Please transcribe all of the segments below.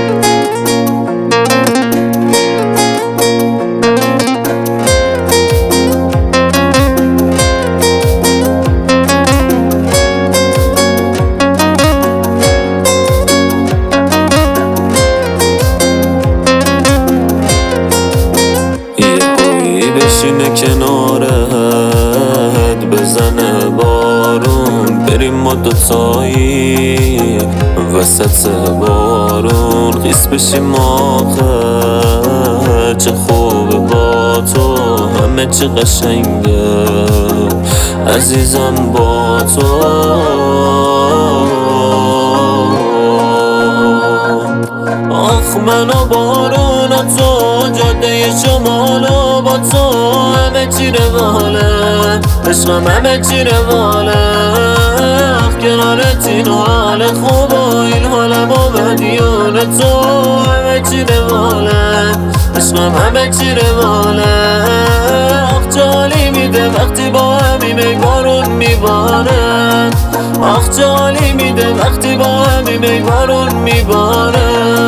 بشینه کنارت بزنه بارون، بریم ما دوتایی وسط بارون خیس بشیم آخه چه خوبه با تو، همه چی قشنگه عزیزم با تو. آخ من و بارون و تو جاده شمال و با تو همه چی رواله، عشقم همه چی رواله. آخ کنارت این حال خوب و این حالم و مدیون تو همه چی رواله، عشقم همه چی رواله. آخ جالی میده وقتی با همیم ای بارون میباره، آخ جالی میده وقتی با همیم ای بارون میباره.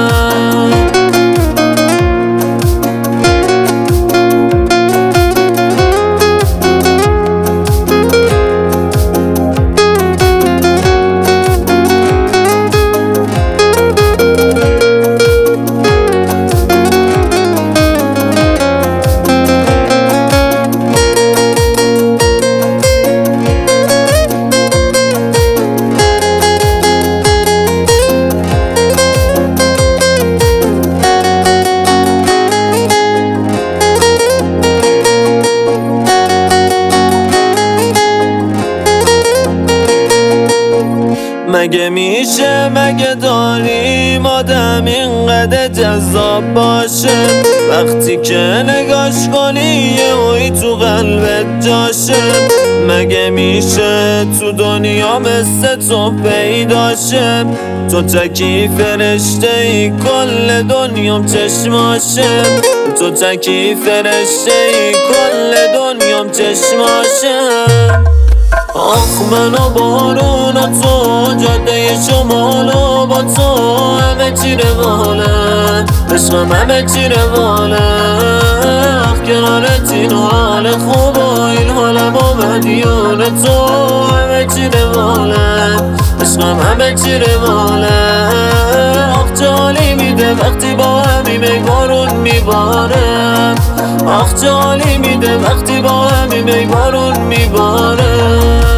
مگه میشه مگه داریم آدم اینقدر جذاب باشه، وقتی که نگاش کنی یه اوی تو قلبت جاشه. مگه میشه تو دنیا مثل تو پیداشه، تو تکی فرشته ای کل دنیام چشماشه، تو تکی فرشته ای کل دنیام چشماشه. آخ من و بارون و تو جاده شمال و با تو همه چی رواله، عشقم همه چی رواله. آخ کنارت این حال خوب و این حالم و مدیون تو همه چی رواله، عشقم همه چی رواله. آخ جالی میده وقتی با همیم ای بارون میباره، آخ جالی میده وقتی با همیم ای بارون میباره.